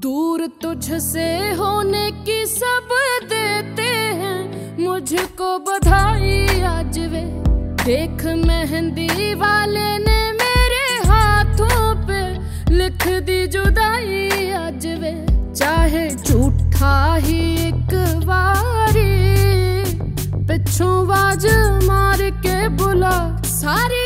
दूर तुझसे होने की सब देते हैं मुझको बधाई आज वे। देख मेहंदी वाले ने मेरे हाथों पे लिख दी जुदाई आज वे। चाहे झूठा ही एक बारी पिछों आवाज मार के बुला, सारी